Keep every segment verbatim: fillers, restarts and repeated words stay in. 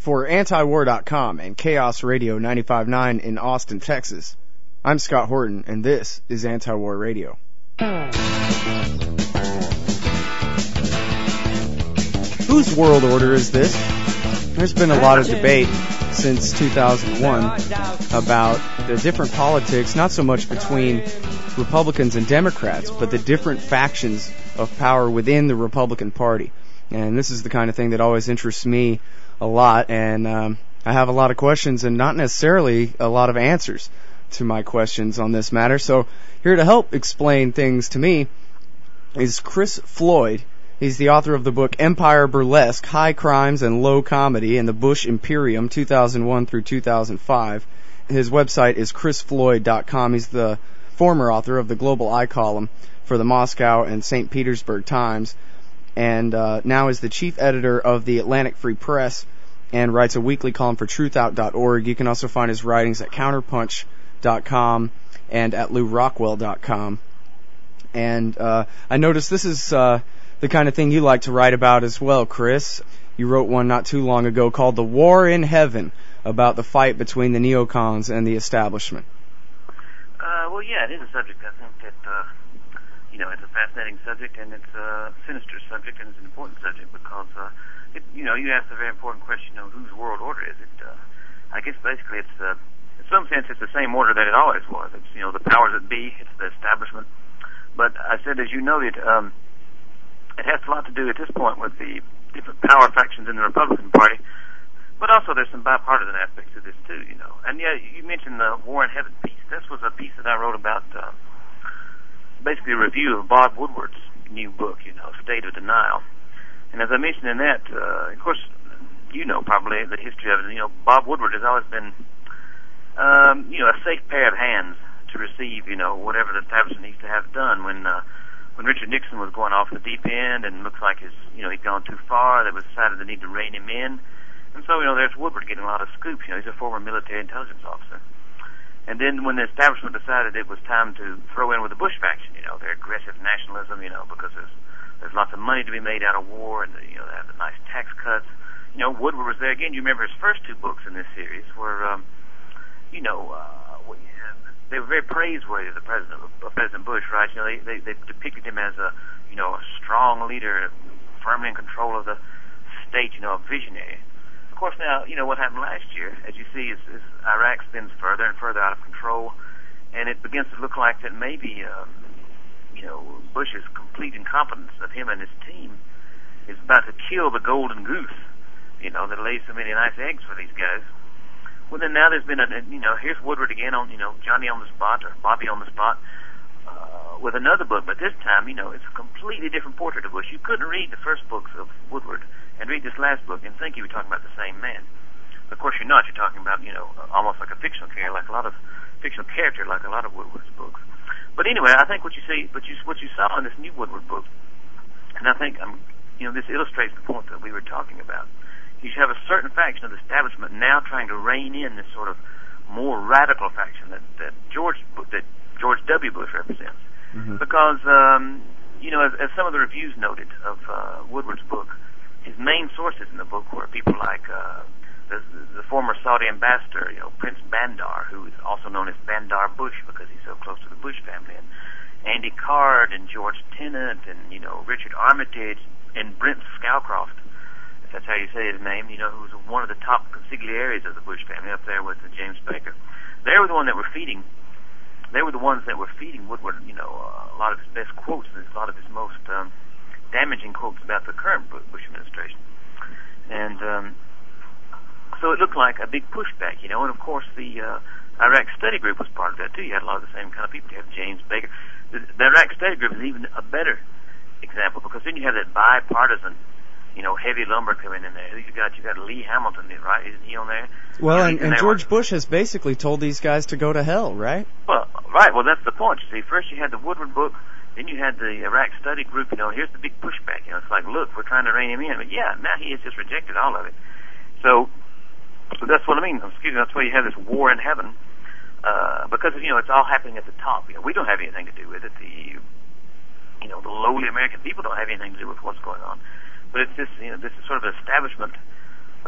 For anti-war dot com and Chaos Radio ninety-five point nine in Austin, Texas, I'm Scott Horton, and this is Anti-War Radio. Whose world order is this? There's been a lot of debate since two thousand one about the different politics, not so much between Republicans and Democrats, but the different factions of power within the Republican Party. And this is the kind of thing that always interests me a lot, and um, I have a lot of questions and not necessarily a lot of answers to my questions on this matter. So here to help explain things to me is Chris Floyd. He's the author of the book Empire Burlesque, High Crimes and Low Comedy in the Bush Imperium, two thousand one through two thousand five. His website is chris floyd dot com. He's the former author of the Global Eye column for the Moscow and Saint Petersburg Times, and uh, now is the chief editor of the Atlantic Free Press and writes a weekly column for truth out dot org. You can also find his writings at counterpunch dot com and at lou rockwell dot com. And uh, I noticed this is uh, the kind of thing you like to write about as well, Chris. You wrote one not too long ago called The War in Heaven, about the fight between the neocons and the establishment. Uh, well, yeah, it is a subject, I think, that, uh, you know, it's a fascinating subject, and it's a sinister subject, and it's an important subject because, uh, it, you know, you asked a very important question of whose world order is it. Uh, I guess basically it's, uh, in some sense, it's the same order that it always was. It's, you know, the powers that be, it's the establishment. But I said, as you noted, um, it has a lot to do at this point with the different power factions in the Republican Party, but also there's some bipartisan aspects to this too, you know. And yeah, you mentioned the War in Heaven piece. This was a piece that I wrote about, uh, basically a review of Bob Woodward's new book, you know, State of Denial. And as I mentioned in that, uh, of course, you know probably the history of it. You know, Bob Woodward has always been, um, you know, a safe pair of hands to receive, you know, whatever the establishment needs to have done. When uh, when Richard Nixon was going off the deep end and looks like his, you know, he'd gone too far, they was decided they need to rein him in. And so, you know, there's Woodward getting a lot of scoops. You know, he's a former military intelligence officer. And then when the establishment decided it was time to throw in with the Bush faction, you know, their aggressive nationalism, you know, because there's there's lots of money to be made out of war, and, you know, they have the nice tax cuts. You know, Woodward was there again. You remember his first two books in this series were, um, you know, uh, they were very praiseworthy of the president, of President Bush, right? You know, they, they, they depicted him as a, you know, a strong leader, firmly in control of the state, you know, a visionary. Of course, now, you know, what happened last year, as you see, is, is Iraq spins further and further out of control, and it begins to look like that maybe, um, you know, Bush's complete incompetence of him and his team is about to kill the golden goose, you know, that lays so many nice eggs for these guys. Well, then now there's been a, you know, here's Woodward again on, you know, Johnny on the spot, or Bobby on the spot, uh, with another book, but this time, you know, it's a completely different portrait of Bush. You couldn't read the first books of Woodward and read this last book and think you were talking about the same man. Of course, you're not. You're talking about, you know, almost like a fictional character, like a lot of fictional character, like a lot of Woodward's books. But anyway, I think what you see, but you, what you saw in this new Woodward book, and I think, um, you know, this illustrates the point that we were talking about. You have a certain faction of the establishment now trying to rein in this sort of more radical faction that, that George that George W. Bush represents. Mm-hmm. Because, um, you know, as, as some of the reviews noted of uh, Woodward's book, his main sources in the book were people like uh, the, the former Saudi ambassador, you know, Prince Bandar, who is also known as Bandar Bush because he's so close to the Bush family, and Andy Card and George Tenet and, you know, Richard Armitage and Brent Scowcroft, if that's how you say his name, you know, who was one of the top consigliaries of the Bush family up there with uh, James Baker. They were the one that were feeding, they were the ones that were feeding Woodward, you know, uh, a lot of his best quotes and a lot of his most um, damaging quotes about the current Bush administration. And um, so it looked like a big pushback, you know, and of course the uh, Iraq Study Group was part of that too. You had a lot of the same kind of people. You have James Baker. The, the Iraq Study Group is even a better example because then you have that bipartisan, you know, heavy lumber coming in there. You got you got Lee Hamilton, right? Isn't he on there? Well, and, and George Bush has basically told these guys to go to hell, right? Well, right. Well, that's the point. You see, first you had the Woodward book, then you had the Iraq Study Group. You know, here's the big pushback. You know, it's like, look, we're trying to rein him in, but yeah, now he has just rejected all of it. So, so that's what I mean. Excuse me. That's why you have this war in heaven, uh, because you know it's all happening at the top. You know, we don't have anything to do with it. The you know the lowly American people don't have anything to do with what's going on. But it's this, you know, this is sort of an establishment. Uh, I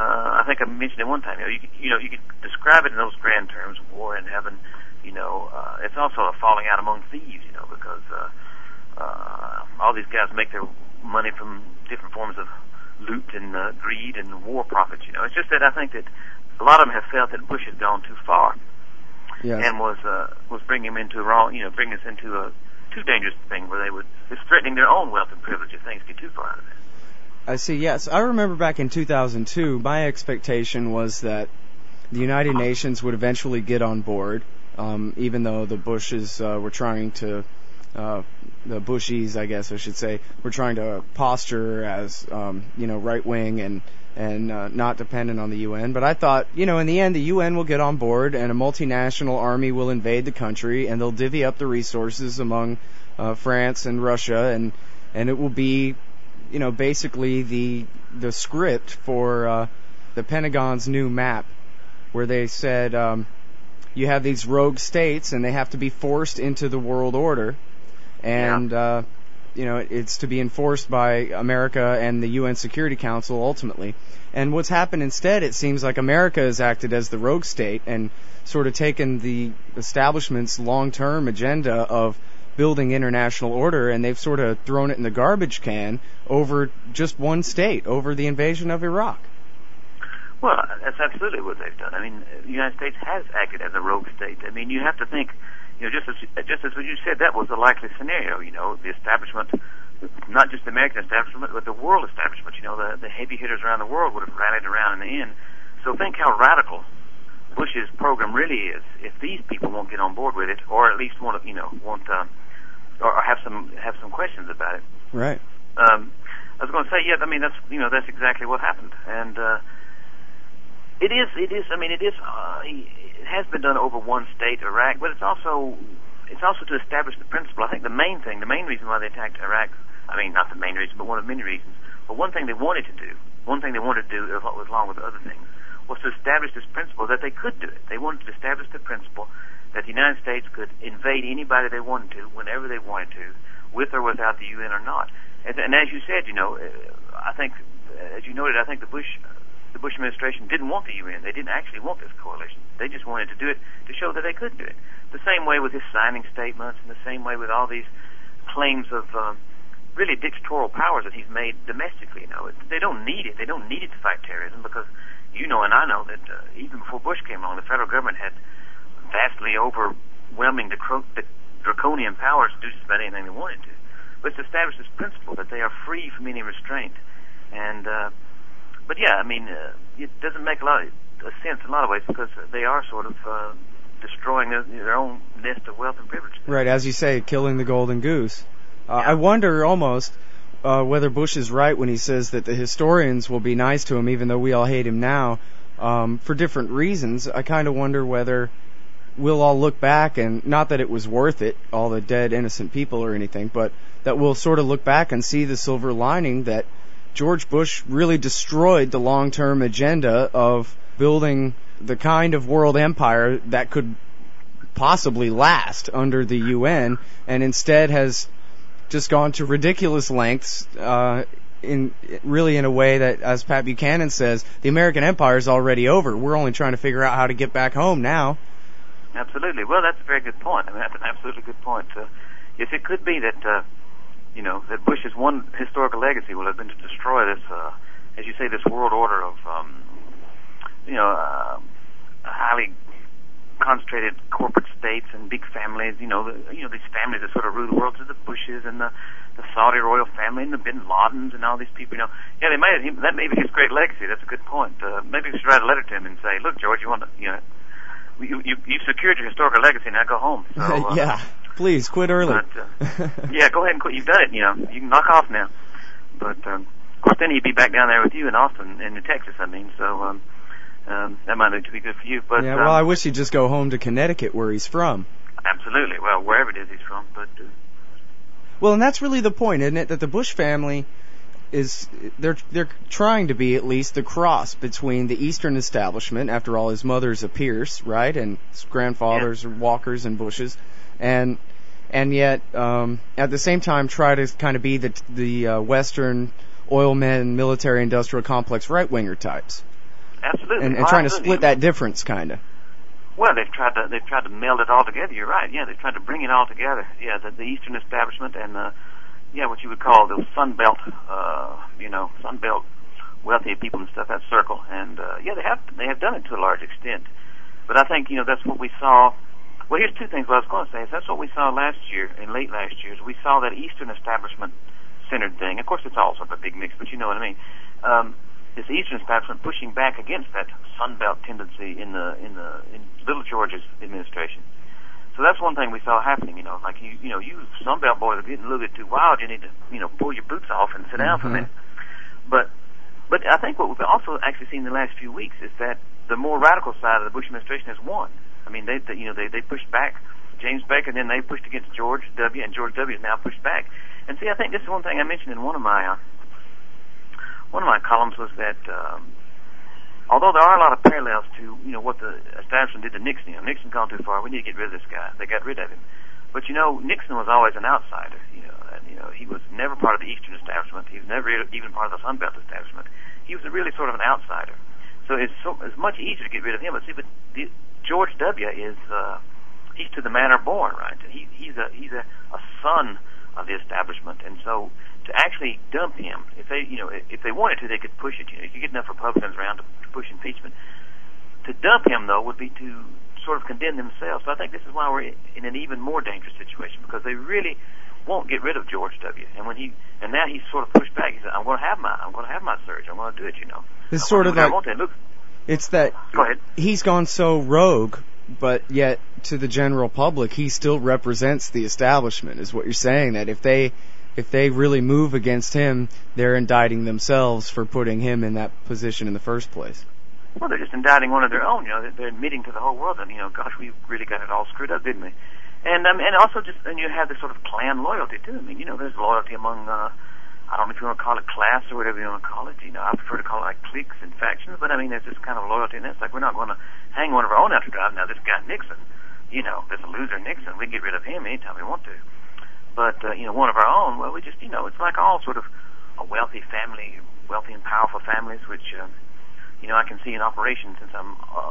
I think I mentioned it one time. You know, you could, you know, you could describe it in those grand terms, war in heaven. You know, uh, it's also a falling out among thieves. You know, because uh, uh, all these guys make their money from different forms of loot and uh, greed and war profits. You know, it's just that I think that a lot of them have felt that Bush had gone too far, yes. and was uh, was bringing them into a wrong. You know, bringing us into a too dangerous thing where they would it's threatening their own wealth and privilege if things get too far out of it. I see, yes. I remember back in two thousand two, my expectation was that the United Nations would eventually get on board, um, even though the Bushes uh, were trying to, uh, the Bushies, I guess I should say, were trying to posture as, um, you know, right-wing and, and uh, not dependent on the U N. But I thought, you know, in the end, the U N will get on board and a multinational army will invade the country and they'll divvy up the resources among uh, France and Russia, and, and it will be, you know, basically the the script for uh, the Pentagon's new map, where they said um, you have these rogue states and they have to be forced into the world order, and yeah. uh, you know, it's to be enforced by America and the U N Security Council ultimately. And what's happened instead, it seems like America has acted as the rogue state and sort of taken the establishment's long-term agenda of building international order, and they've sort of thrown it in the garbage can over just one state, over the invasion of Iraq. Well, that's absolutely what they've done. I mean, the United States has acted as a rogue state. I mean, you have to think, you know, just as just as what you said, that was the likely scenario. You know, the establishment, not just the American establishment, but the world establishment. You know, the the heavy hitters around the world would have rallied around in the end. So think how radical Bush's program really is if these people won't get on board with it, or at least want to, you know, want uh, or have some have some questions about it. Right. Um, I was going to say, yeah. I mean, that's you know that's exactly what happened, and uh, it is it is. I mean, it is. Uh, it has been done over one state, Iraq, but it's also it's also to establish the principle. I think the main thing, the main reason why they attacked Iraq. I mean, not the main reason, but one of many reasons. But one thing they wanted to do, one thing they wanted to do, along with other things, was to establish this principle that they could do it. They wanted to establish the principle that the United States could invade anybody they wanted to, whenever they wanted to, with or without the U N or not. And, and as you said, you know, I think, as you noted, I think the Bush, the Bush administration didn't want the U N. They didn't actually want this coalition. They just wanted to do it to show that they could do it. The same way with his signing statements, and the same way with all these claims of um, really dictatorial powers that he's made domestically. You know, they don't need it. They don't need it to fight terrorism because you know, and I know that uh, even before Bush came along, the federal government had vastly overwhelming the draconian powers to do just about anything they wanted to. But it's established this principle that they are free from any restraint. And, uh, but yeah, I mean, uh, it doesn't make a lot of a sense in a lot of ways because they are sort of uh, destroying their, their own nest of wealth and privilege. Right, as you say, killing the golden goose. Uh, yeah. I wonder almost uh, whether Bush is right when he says that the historians will be nice to him even though we all hate him now um, for different reasons. I kind of wonder whether we'll all look back, and not that it was worth it, all the dead innocent people or anything, but that we'll sort of look back and see the silver lining that George Bush really destroyed the long-term agenda of building the kind of world empire that could possibly last under the U N, and instead has just gone to ridiculous lengths, uh, in really in a way that, as Pat Buchanan says, the American empire is already over. We're only trying to figure out how to get back home now. Absolutely. Well, that's a very good point. I mean, that's an absolutely good point. Uh, yes, it could be that, uh, you know, that Bush's one historical legacy will have been to destroy this, uh, as you say, this world order of, um, you know, uh, highly concentrated corporate states and big families. You know, the, you know, these families that sort of rule the world, to the Bushes and the, the Saudi royal family and the Bin Ladens and all these people. You know, yeah, they may have, that may be his great legacy. That's a good point. Uh, maybe we should write a letter to him and say, look, George, you want to, you know. You, you, you've secured your historical legacy, now go home. So, uh, yeah, please, quit early. But, uh, yeah, go ahead and quit. You've done it, you know. You can knock off now. But, um, of course, then he'd be back down there with you in Austin, in Texas, I mean. So um, um, that might need to be good for you. But yeah, um, well, I wish he'd just go home to Connecticut, where he's from. Absolutely. Well, wherever it is he's from. But uh, well, and that's really the point, isn't it? That the Bush family is they're they're trying to be at least the cross between the Eastern establishment. After all, his mother's a Pierce, right, and his grandfathers yeah. are Walkers and Bushes, and and yet um, at the same time try to kind of be the the uh, Western oil men, military industrial complex right winger types. Absolutely. And, and oh, trying absolutely. to split that difference, kind of. Well, they've tried to they've tried to meld it all together. You're right. Yeah, they've tried to bring it all together. Yeah, the, the Eastern establishment and uh, yeah, what you would call the Sun Belt, uh, you know, Sun Belt wealthy people and stuff. That circle, and uh, yeah, they have they have done it to a large extent. But I think you know that's what we saw. Well, here's two things. What I was going to say is that's what we saw last year and late last year. Is we saw that Eastern establishment centered thing. Of course, it's all sort of a big mix, but you know what I mean. Um, this Eastern establishment pushing back against that Sun Belt tendency in the in the in Little George's administration. So that's one thing we saw happening. You know, like you you know you Sun Belt boys are getting a little bit too wild. You need to you know pull your boots off and sit down mm-hmm. for a minute. But but I think what we've also actually seen in the last few weeks is that the more radical side of the Bush administration has won. I mean, they, they you know they they pushed back James Baker, and then they pushed against George W. and George W. has now pushed back. And see, I think this is one thing I mentioned in one of my uh, one of my columns was that um, although there are a lot of parallels to you know what the establishment did to Nixon, you know, Nixon gone too far. We need to get rid of this guy. They got rid of him. But you know, Nixon was always an outsider. You know, and you know he was never part of the Eastern establishment. He was never even part of the Sun Belt establishment. He was really sort of an outsider. So it's so it's much easier to get rid of him. But see, but the, George W. is uh, he's to the manner born, right? He he's a he's a, a son of the establishment, and so to actually dump him, if they you know if they wanted to, they could push it. You know, you could get enough Republicans around to, to push impeachment. To dump him, though, would be to sort of condemn themselves. So I think this is why we're in an even more dangerous situation, because they really won't get rid of George W. And when he and now he's sort of pushed back. He said, "I'm going to have my I'm going to have my surge. I'm going to do it." You know, it's sort of like Look, it's that go ahead. He's gone so rogue, but yet to the general public, he still represents the establishment. Is what you're saying? That if they if they really move against him, they're indicting themselves for putting him in that position in the first place. Well, they're just indicting one of their own. You know, they're admitting to the whole world that you know, gosh, we really got it all screwed up, didn't we? And um, and also just and you have this sort of clan loyalty too. I mean, you know, there's loyalty among uh, I don't know if you want to call it class or whatever you want to call it. You know, I prefer to call it like cliques and factions. But I mean, there's this kind of loyalty in this. Like we're not going to hang one of our own out to dry. Now this guy Nixon, you know, this loser Nixon, we can get rid of him anytime we want to. But uh, you know, one of our own, well, we just you know, it's like all sort of a wealthy family, wealthy and powerful families, which uh, you know I can see in operation since I'm. Uh,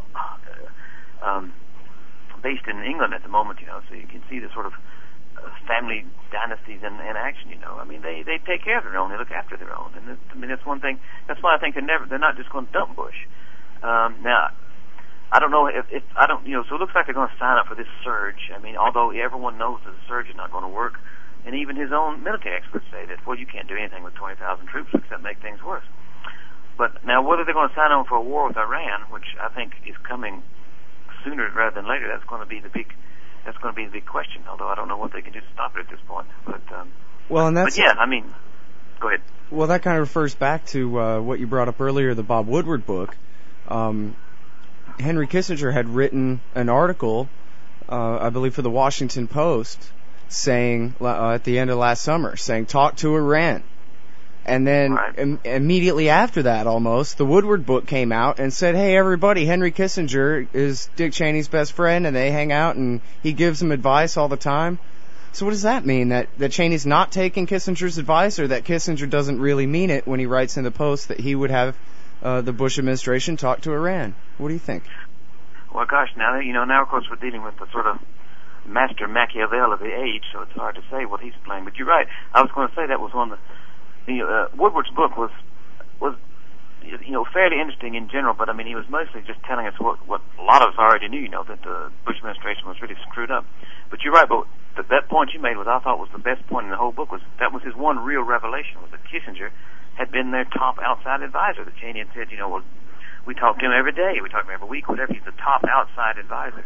uh, um, based in England at the moment, you know, so you can see the sort of uh, family dynasties in, in action, you know. I mean, they, they take care of their own, they look after their own, and I mean, that's one thing, that's why I think they're never, they're not just going to dump Bush. Um, now, I don't know if, if, I don't, you know, so it looks like they're going to sign up for this surge. I mean, although everyone knows that the surge is not going to work, and even his own military experts say that, well, you can't do anything with twenty thousand troops except make things worse. But now, whether they're going to sign on for a war with Iran, which I think is coming sooner rather than later, that's going to be the big that's going to be the big question, although I don't know what they can do to stop it at this point. But um, well, and that's but yeah, I mean, go ahead. Well, that kind of refers back to uh, what you brought up earlier, the Bob Woodward book. Um, Henry Kissinger had written an article, uh, I believe, for the Washington Post, saying uh, at the end of last summer, saying talk to Iran. And then right. im- immediately after that, almost, the Woodward book came out and said, hey, everybody, Henry Kissinger is Dick Cheney's best friend, and they hang out, and he gives him advice all the time. So what does that mean? That, that Cheney's not taking Kissinger's advice, or that Kissinger doesn't really mean it when he writes in the Post that he would have uh, the Bush administration talk to Iran? What do you think? Well, gosh, now, you know, now, of course, we're dealing with the sort of master Machiavel of the age, so it's hard to say what he's playing. But you're right. I was going to say that was one of the The, uh, Woodward's book was was you know fairly interesting in general, but I mean he was mostly just telling us what what a lot of us already knew, you know, that the Bush administration was really screwed up. But you're right, but th- that point you made was I thought was the best point in the whole book, was that was his one real revelation, was that Kissinger had been their top outside advisor. That Cheney had said, you know, well, we talk to him every day, we talk to him every week, whatever. He's the top outside advisor.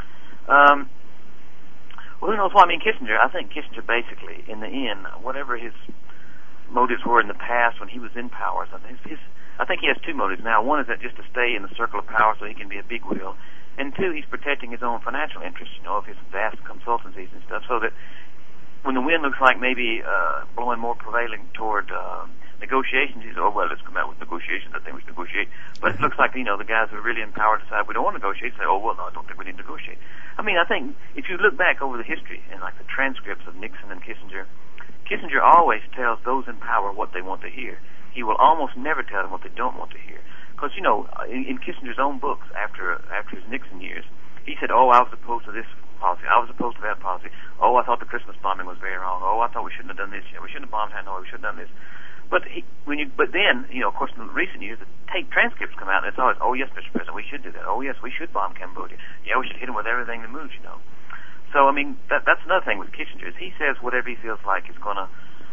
Um, well, who knows why? I mean, Kissinger. I think Kissinger basically, in the end, whatever his motives were in the past when he was in power. So his, his, I think he has two motives now. One is that just to stay in the circle of power so he can be a big wheel. And two, he's protecting his own financial interests, you know, of his vast consultancies and stuff, so that when the wind looks like maybe uh, blowing more prevailing toward uh, negotiations, he says, oh, well, let's come out with negotiations. I think we should negotiate. But it looks like, you know, the guys who are really in power decide we don't want to negotiate, say, oh, well, no, I don't think we need to negotiate. I mean, I think if you look back over the history and, like, the transcripts of Nixon and Kissinger, Kissinger always tells those in power what they want to hear. He will almost never tell them what they don't want to hear. because you know, in, in Kissinger's own books after after his Nixon years, he said, "Oh, I was opposed to this policy. I was opposed to that policy. Oh, I thought the Christmas bombing was very wrong. Oh, I thought we shouldn't have done this. We shouldn't have bombed Hanoi. We should have done this." But he, when you, but then, you know, of course, in recent years, the tape transcripts come out, and it's always, "Oh, yes, Mister President, we should do that. Oh, yes, we should bomb Cambodia. Yeah, we should hit them with everything that moves, you know." So, I mean, that, that's another thing with Kissinger is he says whatever he feels like is going to,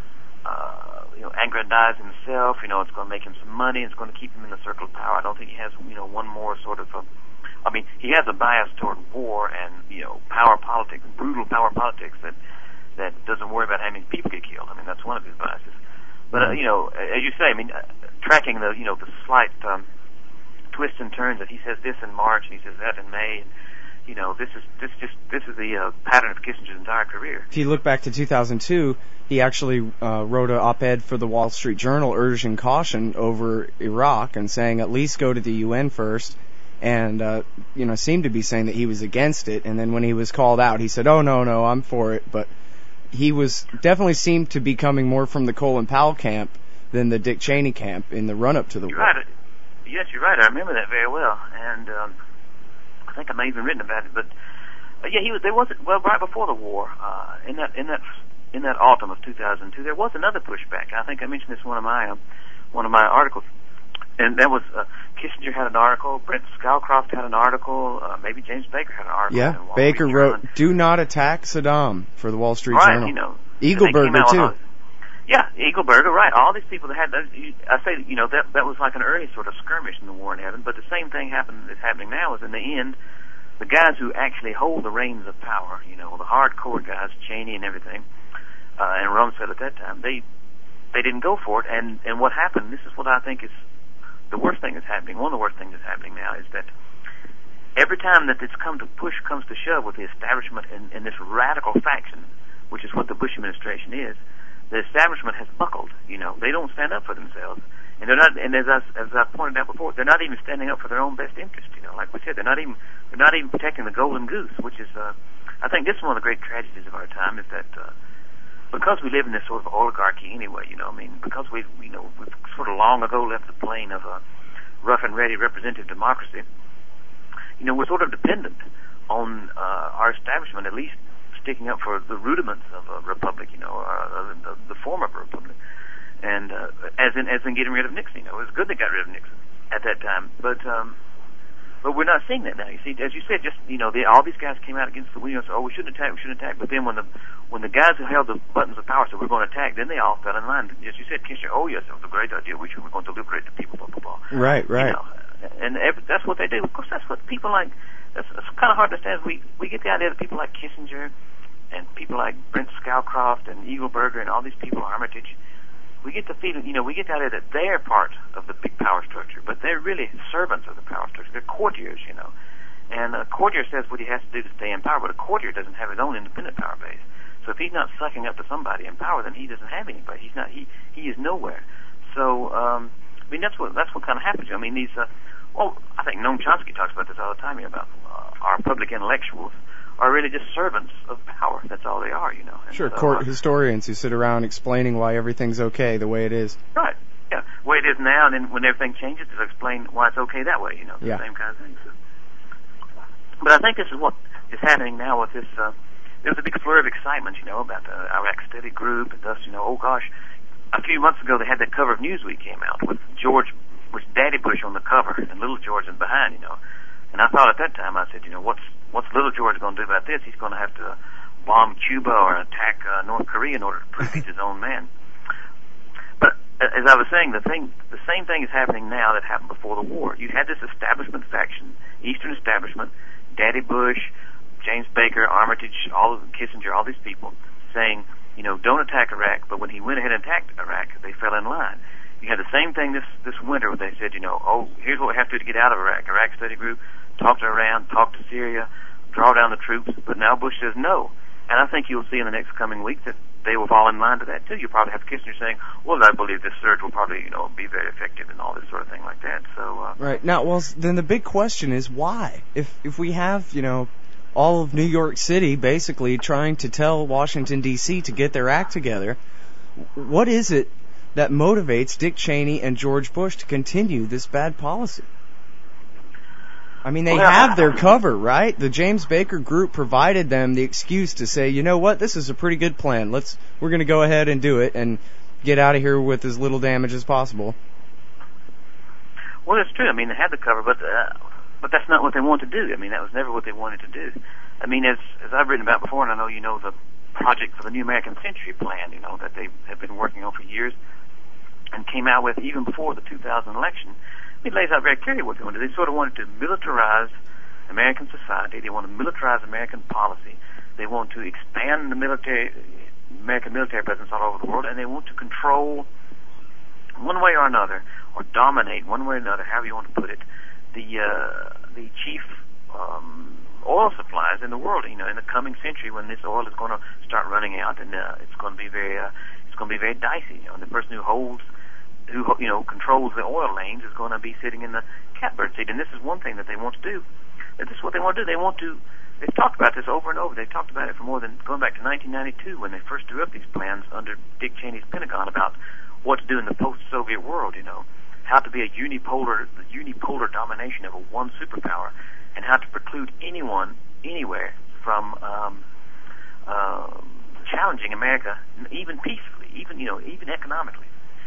uh, you know, aggrandize himself. You know, it's going to make him some money. It's going to keep him in the circle of power. I don't think he has, you know, one more sort of. A, I mean, he has a bias toward war and, you know, power politics, brutal power politics that that doesn't worry about how many people get killed. I mean, that's one of his biases. But, uh, you know, as you say, I mean, uh, tracking the, you know, the slight um, twists and turns that he says this in March and he says that in May, and, you know, this is this just this is the uh, pattern of Kissinger's entire career. If you look back to two thousand two, he actually uh, wrote an op-ed for the Wall Street Journal urging caution over Iraq and saying at least go to the U N first, and, uh, you know, seemed to be saying that he was against it, and then when he was called out, he said, "Oh, no, no, I'm for it," but he was definitely seemed to be coming more from the Colin Powell camp than the Dick Cheney camp in the run-up to the you're war. Right. Yes, you're right. I remember that very well, and um, I think I may have even written about it. But uh, yeah, he was. There was well right before the war, uh, in that in that in that autumn of two thousand two, there was another pushback. I think I mentioned this in one of my um, one of my articles, and that was uh, Kissinger had an article, Brent Scowcroft had an article, uh, maybe James Baker had an article. Yeah, Baker wrote, "Do not attack Saddam" for the Wall Street right, Journal. You know, Eagleburger too. All, yeah, Eagleburger, right. All these people that had, I say, you know, that that was like an early sort of skirmish in the war in heaven. But the same thing happened that's happening now is in the end, the guys who actually hold the reins of power, you know, the hardcore guys, Cheney and everything, uh, and Rumsfeld at that time, they they didn't go for it. And and what happened? This is what I think is the worst thing that's happening. One of the worst things that's happening now is that every time that it's come to push comes to shove with the establishment and, and this radical faction, which is what the Bush administration is, the establishment has buckled. You know, they don't stand up for themselves, and they're not. And as I, as I pointed out before, they're not even standing up for their own best interest. You know, like we said, they're not even they're not even protecting the golden goose, which is, uh, I think, this is one of the great tragedies of our time is that uh, because we live in this sort of oligarchy anyway. You know, I mean, because we've you know we've sort of long ago left the plane of a rough and ready representative democracy. You know, we're sort of dependent on uh, our establishment, at least sticking up for the rudiments of a republic, you know, or uh, the, the form of a republic, and uh, as in as in getting rid of Nixon. You know, it was good they got rid of Nixon at that time, but um, but we're not seeing that now. You see, as you said, just you know, the, all these guys came out against the you know, so, oh, we shouldn't attack, we shouldn't attack. But then when the when the guys who held the buttons of power said we're going to attack, then they all fell in line. As you said, Kissinger, oh yes, it was a great idea. We should, we're going to liberate the people, blah blah blah. Right, right. You know, and every, that's what they do. Of course, that's what people like. That's, that's kind of hard to understand. We we get the idea that people like Kissinger and people like Brent Scowcroft and Eagleburger and all these people, Armitage, we get the feeling, you know, we get the idea that they're part of the big power structure, but they're really servants of the power structure. They're courtiers, you know. And a courtier says what he has to do to stay in power, but a courtier doesn't have his own independent power base. So if he's not sucking up to somebody in power, then he doesn't have anybody. He's not. He he is nowhere. So um, I mean, that's what that's what kind of happens. I mean, these. Uh, well, I think Noam Chomsky talks about this all the time here about uh, our public intellectuals are really just servants of power. That's all they are, you know. And sure, so, court uh, historians who sit around explaining why everything's okay the way it is. Right. Yeah, the way it is now, and then when everything changes, they'll explain why it's okay that way. You know, the yeah. same kind of thing. So. But I think this is what is happening now with this. Uh, there was a big flurry of excitement, you know, about the Iraq Study Group, and thus, you know, oh gosh, a few months ago they had that cover of Newsweek came out with George, with Daddy Bush on the cover and Little George in behind, you know. And I thought at that time, I said, you know, what's what's Little George going to do about this? He's going to have to bomb Cuba or attack uh, North Korea in order to prove he's his own man. But as I was saying, the thing, the same thing is happening now that happened before the war. You had this establishment faction, Eastern establishment, Daddy Bush, James Baker, Armitage, all of Kissinger, all these people saying, you know, don't attack Iraq. But when he went ahead and attacked Iraq, they fell in line. You had the same thing this this winter where they said, you know, oh, here's what we have to do to get out of Iraq. Iraq Study Group, talk to Iran, talk to Syria, draw down the troops. But now Bush says no. And I think you'll see in the next coming week that they will fall in line to that too. You'll probably have Kissinger saying, well, I believe this surge will probably, you know, be very effective and all this sort of thing like that. So uh, right. Now, well, then the big question is why? If if we have, you know, all of New York City basically trying to tell Washington, D C to get their act together, what is it that motivates Dick Cheney and George Bush to continue this bad policy? I mean, they have their cover, right? The James Baker Group provided them the excuse to say, you know what, this is a pretty good plan. Let's we're going to go ahead and do it and get out of here with as little damage as possible. Well, it's true. I mean, they had the cover, but uh, but that's not what they wanted to do. I mean, that was never what they wanted to do. I mean, as as I've written about before, and I know you know the project for the New American Century Plan, you know, that they have been working on for years and came out with even before the two thousand election. It lays out very clearly what they wanted. They sort of wanted to militarize American society. They want to militarize American policy. They want to expand the military, American military presence all over the world, and they want to control, one way or another, or dominate one way or another, however you want to put it, the uh, the chief um, oil supplies in the world. You know, in the coming century, when this oil is going to start running out, and uh, it's going to be very, uh, it's going to be very dicey. You know, and the person who holds who you know controls the oil lanes is going to be sitting in the catbird seat. And this is one thing that they want to do. This is what they want to do. They want to. They've talked about this over and over. They've talked about it for more than going back to nineteen ninety-two when they first drew up these plans under Dick Cheney's Pentagon about what to do in the post-Soviet world. You know, how to be a unipolar, the unipolar domination of a one superpower, and how to preclude anyone anywhere from um, uh, challenging America, even peacefully, even you know, even economically.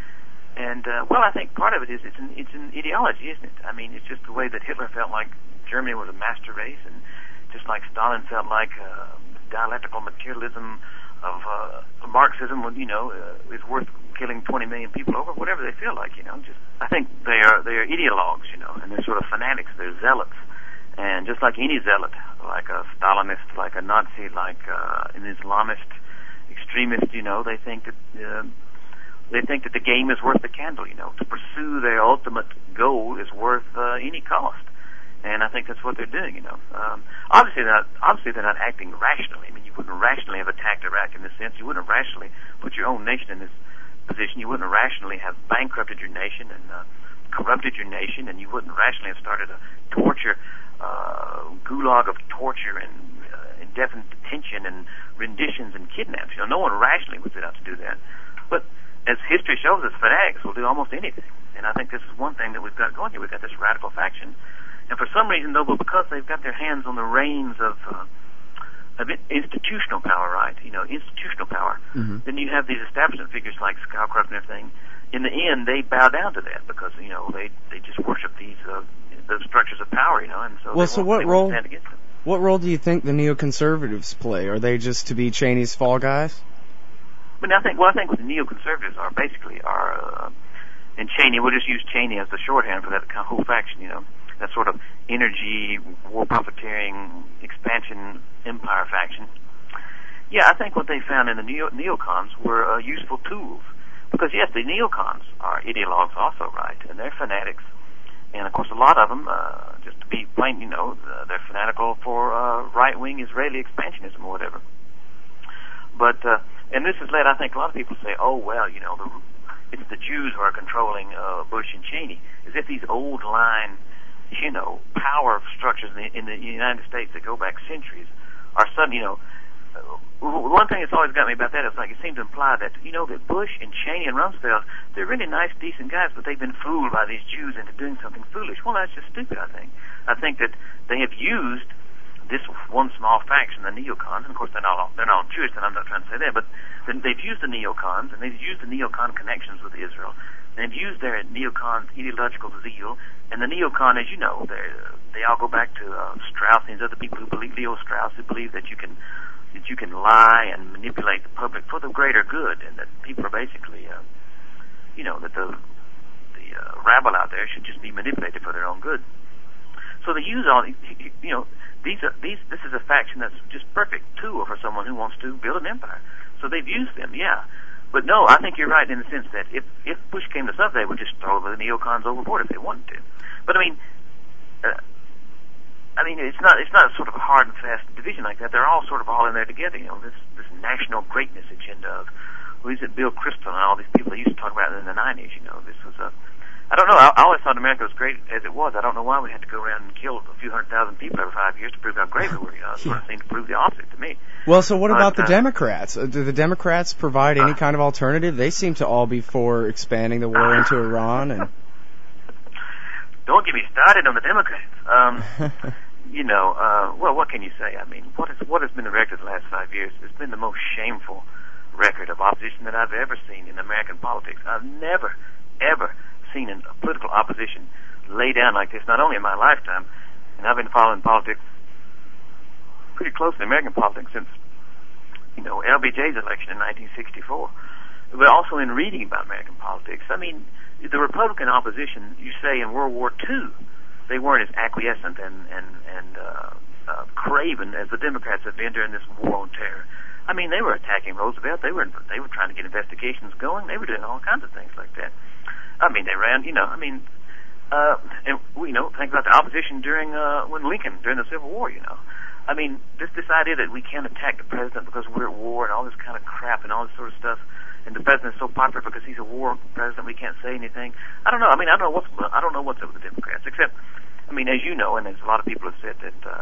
And, uh, well, I think part of it is it's an, it's an ideology, isn't it? I mean, it's just the way that Hitler felt like Germany was a master race, and just like Stalin felt like uh, dialectical materialism of uh, Marxism, you know, uh, is worth killing twenty million people over, whatever they feel like, you know. Just I think they are they are ideologues, you know, and they're sort of fanatics, they're zealots. And just like any zealot, like a Stalinist, like a Nazi, like uh, an Islamist extremist, you know, they think that... Uh, They think that the game is worth the candle, you know. To pursue their ultimate goal is worth uh, any cost, and I think that's what they're doing, you know. Um, obviously, they're not, obviously they're not acting rationally. I mean, you wouldn't rationally have attacked Iraq in this sense. You wouldn't rationally put your own nation in this position. You wouldn't rationally have bankrupted your nation and uh, corrupted your nation, and you wouldn't rationally have started a torture, uh, gulag of torture and uh, indefinite detention and renditions and kidnaps. You know, no one rationally would set out to do that, but as history shows us, fanatics will do almost anything. And I think this is one thing that we've got going here. We've got this radical faction. And for some reason, though, but because they've got their hands on the reins of, uh, of institutional power, right? You know, institutional power. Mm-hmm. Then you have these establishment figures like Scowcroft and everything. In the end, they bow down to that because, you know, they, they just worship these uh, those structures of power, you know. And so well, they so won't, what they role? won't stand against them. What role do you think the neoconservatives play? Are they just to be Cheney's fall guys? But I think, well, I think what the neoconservatives are basically are, uh, and Cheney, we'll just use Cheney as the shorthand for that kind of whole faction, you know, that sort of energy, war profiteering, expansion, empire faction. Yeah, I think what they found in the neo- neocons were uh, useful tools. Because, yes, the neocons are ideologues also, right, and they're fanatics. And, of course, a lot of them, uh, just to be plain, you know, uh, they're fanatical for uh, right-wing Israeli expansionism or whatever. But, uh, and this has led, I think, a lot of people say, oh, well, you know, the, it's the Jews who are controlling uh, Bush and Cheney, as if these old line, you know, power structures in the, in the United States that go back centuries are suddenly, you know, uh, one thing that's always got me about that is like it seems to imply that, you know, that Bush and Cheney and Rumsfeld, they're really nice, decent guys, but they've been fooled by these Jews into doing something foolish. Well, that's just stupid, I think. I think that they have used this one small faction, the neocons, and of course they're not all, they're not all Jewish, and I'm not trying to say that, but they've used the neocons, and they've used the neocon connections with Israel. They've used their neocon ideological zeal, and the neocon, as you know, they they all go back to uh, Strauss and these other people who believe, Leo Strauss, who believe that you can that you can lie and manipulate the public for the greater good, and that people are basically, uh, you know, that the the uh, rabble out there should just be manipulated for their own good. So they use all, you know. These are, these, this is a faction that's just perfect tool for someone who wants to build an empire. So they've used them, yeah. But no, I think you're right in the sense that if, if Bush came to stuff, they would just throw the neocons overboard if they wanted to. But I mean, uh, I mean, it's not it's not a sort of a hard and fast division like that. They're all sort of all in there together. You know, this this national greatness agenda of who is it, Bill Kristol and all these people they used to talk about in the nineties. You know, this was a I don't know. I, I always thought America was great as it was. I don't know why we had to go around and kill a few hundred thousand people every five years to prove how great we were. You know, it sort of seemed to prove the opposite to me. Well, so what but, about the uh, Democrats? Uh, Do the Democrats provide any uh, kind of alternative? They seem to all be for expanding the war into Iran. And don't get me started on the Democrats. Um, you know, uh, well, what can you say? I mean, what is what has been the record the last five years? It's been the most shameful record of opposition that I've ever seen in American politics. I've never, ever seen a political opposition lay down like this, not only in my lifetime, and I've been following politics pretty closely, American politics, since, you know, L B J's election in nineteen sixty-four, but also in reading about American politics. I mean, the Republican opposition, you say in World War Two, they weren't as acquiescent and, and, and uh, uh, craven as the Democrats have been during this war on terror. I mean, they were attacking Roosevelt. They were they were trying to get investigations going. They were doing all kinds of things like that. I mean, they ran, you know, I mean, uh, and, you know, think about the opposition during, uh, when Lincoln, during the Civil War, you know. I mean, this, this idea that we can't attack the president because we're at war and all this kind of crap and all this sort of stuff, and the president's so popular because he's a war president, we can't say anything. I don't know. I mean, I don't know what's, I don't know what's up with the Democrats, except, I mean, as you know, and as a lot of people have said that, uh,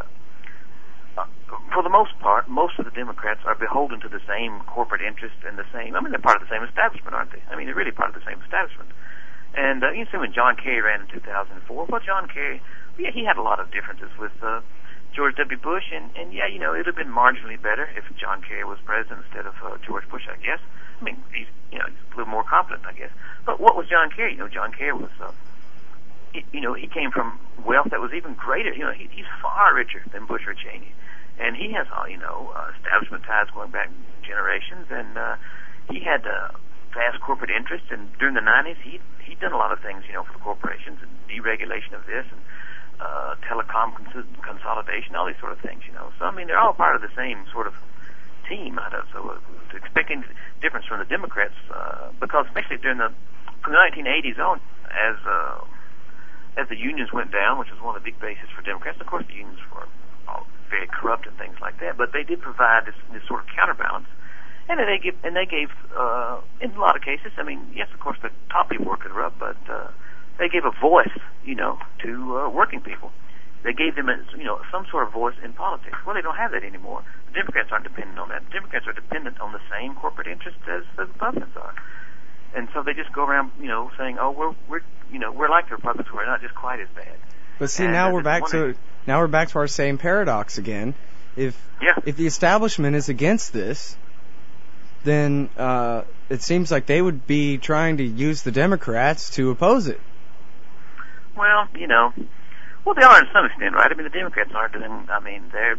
Uh, for the most part, most of the Democrats are beholden to the same corporate interest and the same, I mean, they're part of the same establishment, aren't they? I mean, they're really part of the same establishment. And, uh, you see when John Kerry ran in two thousand four, well, John Kerry, yeah, he had a lot of differences with, uh, George W. Bush, and, and yeah, you know, it would have been marginally better if John Kerry was president instead of, uh, George Bush, I guess. I mean, he's, you know, he's a little more competent, I guess. But what was John Kerry? You know, John Kerry was, uh, he, you know, he came from wealth that was even greater. You know, he, he's far richer than Bush or Cheney. And he has, uh, you know, uh, establishment ties going back generations, and uh, he had uh, vast corporate interests. And during the nineties, he he'd done a lot of things, you know, for the corporations and deregulation of this and uh, telecom cons- consolidation, all these sort of things, you know. So I mean, they're all part of the same sort of team. I don't so uh, to expect any difference from the Democrats, uh, because especially during the from the nineteen eighties on, as uh, as the unions went down, which was one of the big bases for Democrats. Of course, the unions were all very corrupt and things like that, but they did provide this, this sort of counterbalance, and they give, and they gave, uh, in a lot of cases, I mean, yes, of course, the top people were corrupt, but uh, they gave a voice, you know, to uh, working people. They gave them, a, you know, some sort of voice in politics. Well, they don't have that anymore. The Democrats aren't dependent on that. The Democrats are dependent on the same corporate interests as the Republicans are, and so they just go around, you know, saying, "Oh, we're, we're, you know, we're like the Republicans. We're not just quite as bad." But see, and, now uh, we're back wondering, to now we're back to our same paradox again. If yeah. if the establishment is against this, then uh, it seems like they would be trying to use the Democrats to oppose it. Well, you know, well, they are to some extent, right? I mean, the Democrats aren't doing. I mean, they're,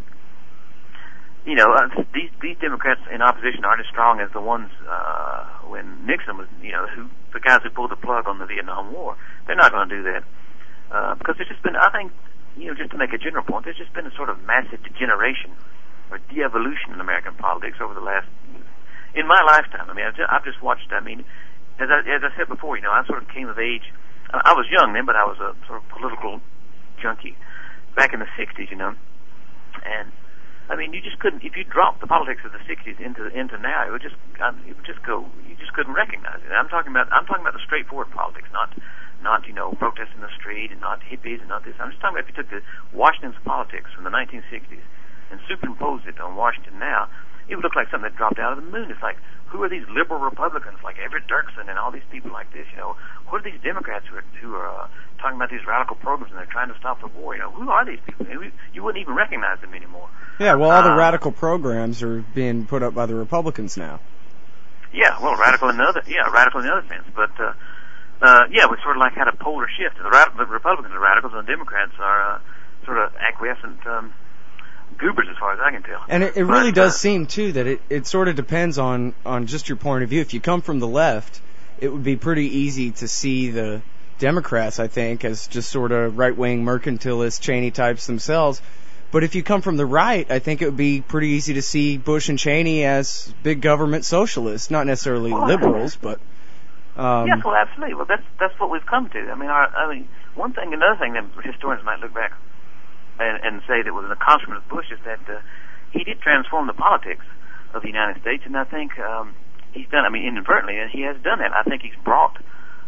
you know, uh, these these Democrats in opposition aren't as strong as the ones uh, when Nixon was, you know, who the guys who pulled the plug on the Vietnam War. They're not going to do that. Uh, because there's just been, I think, you know, just to make a general point, there's just been a sort of massive degeneration or de-evolution in American politics over the last, in my lifetime. I mean, I've just, I've just watched, I mean, as I, as I said before, you know, I sort of came of age, I was young then, but I was a sort of political junkie back in the sixties, you know, and, I mean, you just couldn't, if you dropped the politics of the sixties into into now, it would just, um, it would just go, you just couldn't recognize it. And I'm talking about, I'm talking about the straightforward politics, not, not, you know, protests in the street and not hippies and not this. I'm just talking about if you took the Washington's politics from the nineteen sixties and superimposed it on Washington now, it would look like something that dropped out of the moon. It's like, who are these liberal Republicans like Everett Dirksen and all these people like this, you know? What are these Democrats who are, who are uh, talking about these radical programs and they're trying to stop the war? You know, who are these people? You, you wouldn't even recognize them anymore. Yeah, well, all the um, radical programs are being put up by the Republicans now. Yeah, well, radical in another, yeah, radical in another sense, but uh, uh, yeah, we sort of like had a polar shift. The, rad- the Republicans are radicals and the Democrats are uh, sort of acquiescent um, goobers, as far as I can tell. And it, it but, really does uh, seem too that it, it sort of depends on on just your point of view. If you come from the left, it would be pretty easy to see the Democrats, I think, as just sort of right-wing mercantilist Cheney types themselves. But if you come from the right, I think it would be pretty easy to see Bush and Cheney as big government socialists, not necessarily well, liberals, but um, yes, well, absolutely. Well, that's that's what we've come to. I mean, our, I mean, one thing, another thing that historians might look back and, and say that was an accomplishment of Bush is that uh, he did transform the politics of the United States, and I think um, he's done. I mean, inadvertently, he has done that. I think he's brought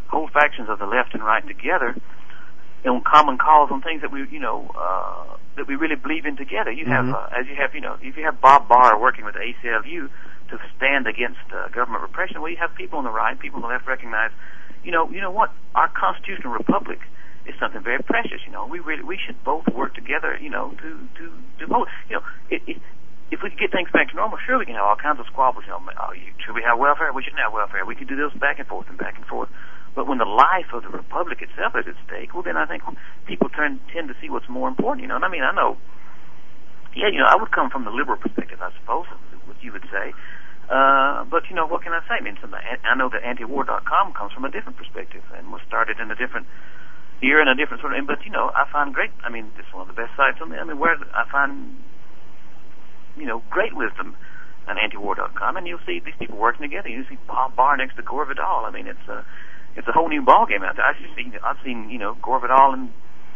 whole factions of the left and right together on common cause on things that we, you know, uh, that we really believe in together. You have, mm-hmm. uh, as you have, you know, if you have Bob Barr working with the A C L U to stand against uh, government repression, well, you have people on the right, people on the left recognize, you know, you know what, our constitutional republic is something very precious. You know, we really, we should both work together, you know, to to to both, you know, it, it, if we could get things back to normal, sure we can have all kinds of squabbles. You know, oh, you, should we have welfare? We shouldn't have welfare. We can do this back and forth and back and forth. But when the life of the republic itself is at stake, well, then I think people turn tend to see what's more important. You know, and I mean, I know, yeah, you know, I would come from the liberal perspective, I suppose, what you would say. Uh, but you know, what can I say? I mean, some, I know that anti-war dot com comes from a different perspective and was started in a different era and a different sort of. But you know, I find great. I mean, it's one of the best sites on the. I mean, where I find, you know, great wisdom on anti war dot com, and you'll see these people working together. You see Bob Barr next to Gore Vidal. I mean, it's a it's a whole new ball game out there. I've seen I've seen you know Gore Vidal and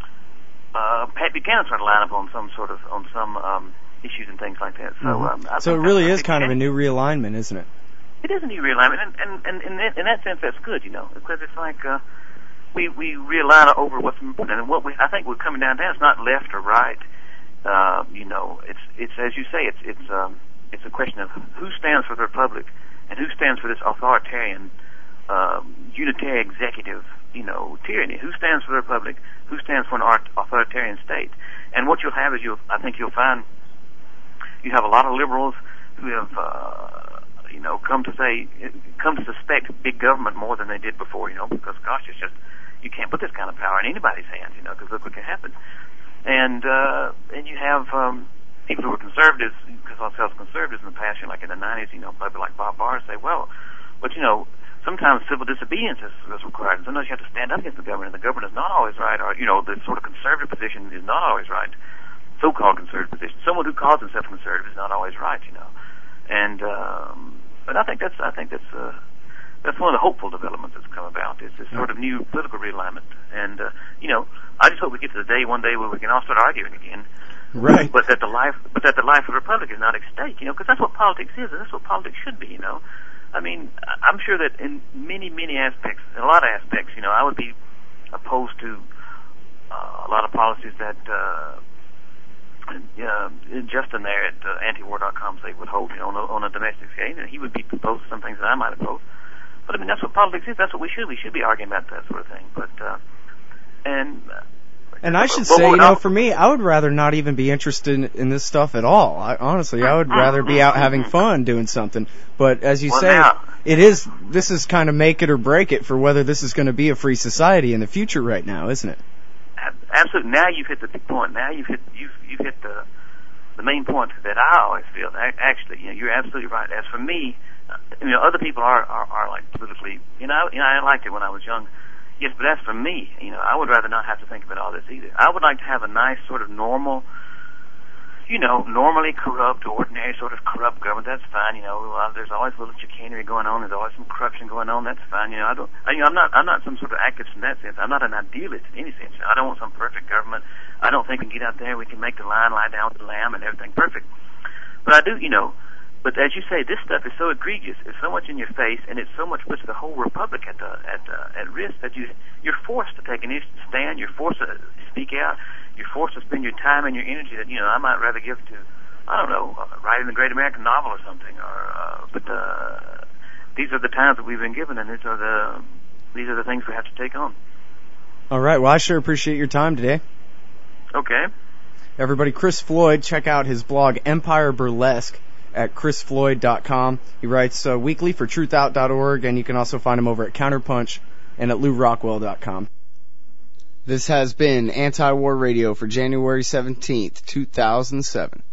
uh, Pat Buchanan sort of line up on some sort of on some um, issues and things like that. So mm-hmm. um, I so it really is kind of a new realignment, isn't it? It is a new realignment, and and, and in, that, in that sense, that's good, you know, because it's like uh, we we realign over what's important, and what we I think we're coming down to. It's not left or right. Uh, you know, it's it's as you say, it's it's um, it's a question of who stands for the republic and who stands for this authoritarian, um, unitary executive, you know, tyranny. Who stands for the republic? Who stands for an art, authoritarian state? And what you'll have is you'll I think you'll find you have a lot of liberals who have uh, you know come to say come to suspect big government more than they did before. You know, because gosh, it's just you can't put this kind of power in anybody's hands. You know, because look what can happen. And uh, and you have um, people who are conservatives, because ourselves conservatives in the past, you know, like in the nineties, you know, people like Bob Barr say, well, but you know, sometimes civil disobedience is, is required, and sometimes you have to stand up against the government, and the government is not always right, or you know, the sort of conservative position is not always right. So-called conservative position, someone who calls himself conservative is not always right, you know. And um, but I think that's I think that's uh, that's one of the hopeful developments that's come about. Is this sort of new political realignment, and uh, you know, I just hope we get to the day one day where we can all start arguing again. Right. But that the life, but that the life of the republic is not at stake, you know, because that's what politics is, and that's what politics should be, you know. I mean, I'm sure that in many, many aspects, in a lot of aspects, you know, I would be opposed to uh, a lot of policies that. Uh, Uh, Justin there at uh, anti war dot com say would hold, you know, on a, on a domestic scale, and he would be opposed to some things that I might oppose. But I mean, that's what politics is. That's what we should. We should be arguing about that sort of thing. But uh, and uh, and I should say, you know, for me, I would rather not even be interested in, in this stuff at all. I, honestly, I would rather be out having fun doing something. But as you well, say, now, it is. This is kind of make it or break it for whether this is going to be a free society in the future. Right now, isn't it? Absolutely. Now you've hit the big point. Now you've hit you've you've hit the the main point that I always feel. Actually, you know, you're absolutely right. As for me, you know, other people are are, are like politically. You know, you know, I liked it when I was young. Yes, but as for me, you know, I would rather not have to think about all this either. I would like to have a nice sort of normal, you know, normally corrupt, ordinary sort of corrupt government. That's fine. You know, uh, there's always a little chicanery going on. There's always some corruption going on. That's fine. You know, I don't. I, you know, I'm not. I'm not some sort of activist in that sense. I'm not an idealist in any sense. I don't want some perfect government. I don't think we can get out there. We can make the lion lie down with the lamb and everything perfect. But I do. You know. But as you say, this stuff is so egregious. It's so much in your face, and it's so much puts the whole republic at the, at uh, at risk that you you're forced to take an stand. You're forced to speak out. You're forced to spend your time and your energy that, you know, I might rather give to, I don't know, uh, writing a great American novel or something. Or uh, but uh, these are the times that we've been given, and these are the these are the things we have to take on. All right. Well, I sure appreciate your time today. Okay. Everybody, Chris Floyd, check out his blog Empire Burlesque at chris floyd dot com. He writes uh, weekly for truth out dot org, and you can also find him over at Counterpunch and at lou rockwell dot com. This has been Anti-War Radio for January seventeenth, two thousand seven.